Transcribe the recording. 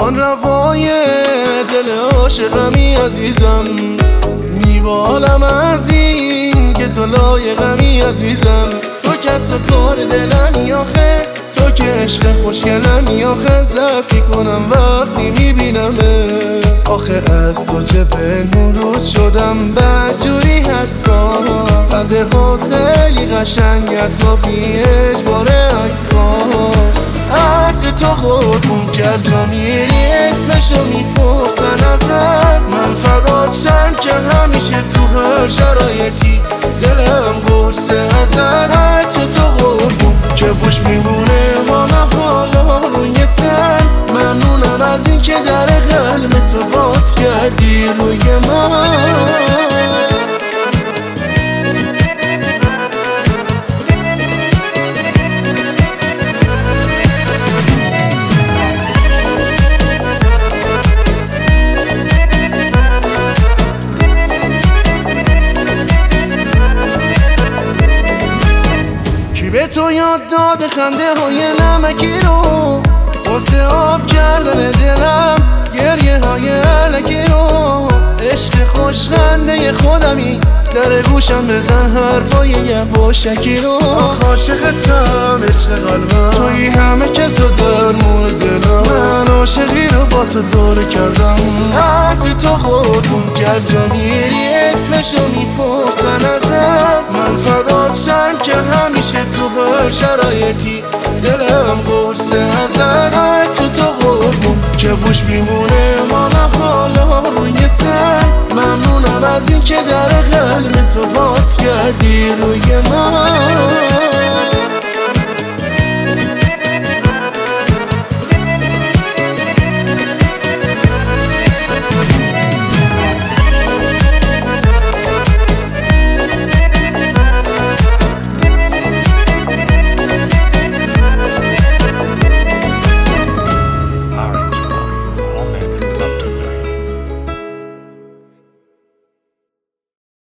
جان روای دل عاشقمی عزیزم، میبالم از این که تو لایقمی عزیزم. تو کس و کار دلمی آخه، تو که عشق خوشگلمی آخه. ضعفی کنم وقتی میبینمه، آخه از تو چه پنهون رود شدم بدجوری حساس. خنده هات خیلی قشنگه تا بی اجبار عکاس. عطر تو قربون کرد جا میری اسمشو میپرسن ازت. من فدات شم که همیشه تو هر شرایطی دلم قرصه ازت. عطر تو قربون که خوش میمونه حالا روی تن. ممنونم از این که در قلب تو باز کردی روی من. به تو یاد داده خنده های نمکی رو، واسه آب کردن دلم گریه های علکی رو. عشق خوش خنده خودمی در گوشم بزن حرفای یواشکی رو. عاشقتم عشق قلبم، توی همه کس و درمون دلم. من عاشقی رو با تو دوره کردم. عطر تو قربون کرد جا میری اسمشو میپرسن ازت. من فدات شم که همیشه تو هر شرایطی دلم قرصه ازت. عطر تو قربون که خوش میمونه حالا روی تن. ممنونم از این که در قلب تو باز کردی روی من.